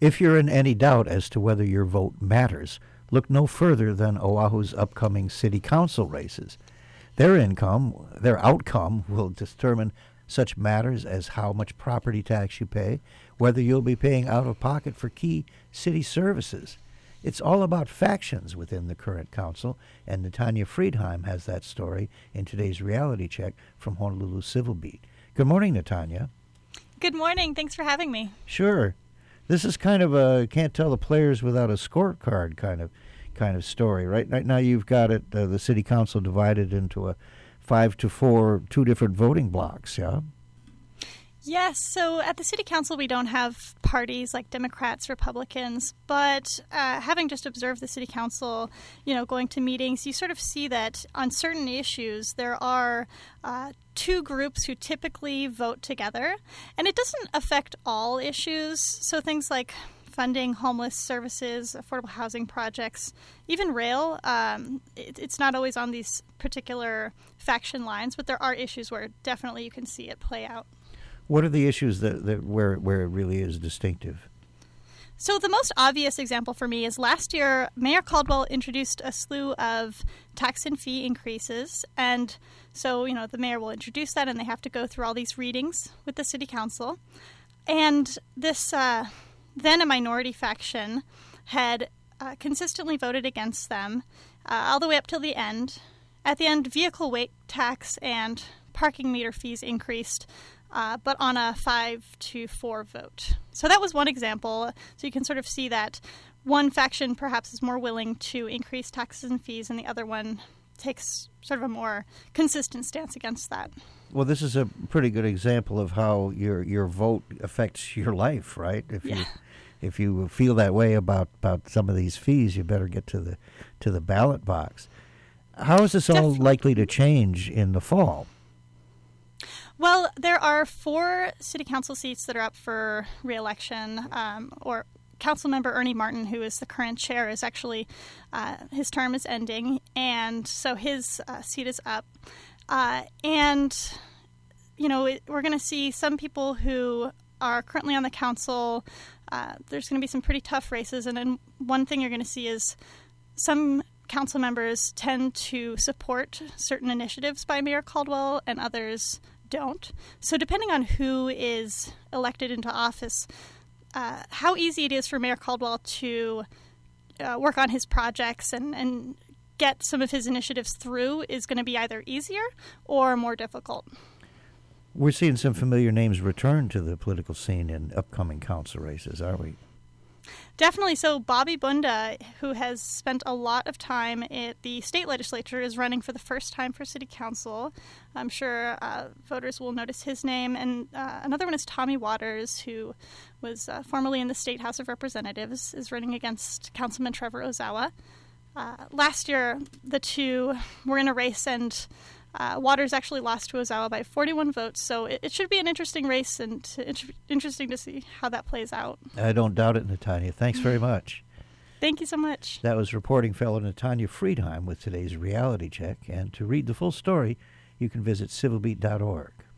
If you're in any doubt as to whether your vote matters, look no further than Oahu's upcoming city council races. Their outcome will determine such matters as how much property tax you pay, whether you'll be paying out of pocket for key city services. It's all about factions within the current council, and Natanya Friedheim has that story in today's reality check from Honolulu Civil Beat. Good morning, Natanya. Good morning. Thanks for having me. Sure. This is kind of a can't tell the players without a scorecard kind of story, right? Right now you've got it, the city council divided into a 5-4, two different voting blocks, yeah? Yes, so at the City Council we don't have parties like Democrats, Republicans, but having just observed the City Council, going to meetings, you sort of see that on certain issues there are two groups who typically vote together, and it doesn't affect all issues, so things like funding homeless services, affordable housing projects, even rail. It's not always on these particular faction lines, but there are issues where definitely you can see it play out. What are the issues that where it really is distinctive? So the most obvious example for me is last year, Mayor Caldwell introduced a slew of tax and fee increases. And so, the mayor will introduce that and they have to go through all these readings with the city council. And this then a minority faction had consistently voted against them all the way up till the end. At the end, vehicle weight tax and parking meter fees increased, but on a 5-4 vote. So that was one example. So you can sort of see that one faction perhaps is more willing to increase taxes and fees, and the other one takes sort of a more consistent stance against that. Well, this is a pretty good example of how your vote affects your life, right? If you feel that way about some of these fees, you better get to the ballot box. How is this all likely to change in the fall? Well, there are 4 city council seats that are up for re-election, or Councilmember Ernie Martin, who is the current chair, is actually, his term is ending, and so his seat is up. And, we're going to see some people who are currently on the council. There's going to be some pretty tough races, and then one thing you're going to see is some council members tend to support certain initiatives by Mayor Caldwell, and others don't. So depending on who is elected into office, how easy it is for Mayor Caldwell to work on his projects and get some of his initiatives through is going to be either easier or more difficult. We're seeing some familiar names return to the political scene in upcoming council races, are we? Definitely. So Bobby Bunda, who has spent a lot of time at the state legislature, is running for the first time for city council. I'm sure voters will notice his name. And another one is Tommy Waters, who was formerly in the State House of Representatives, is running against Councilman Trevor Ozawa. Last year, the two were in a race, and Waters actually lost to Ozawa by 41 votes, so it should be an interesting race and interesting to see how that plays out. I don't doubt it, Natanya. Thanks very much. Thank you so much. That was reporting fellow Natanya Friedheim with today's reality check, and to read the full story, you can visit civilbeat.org.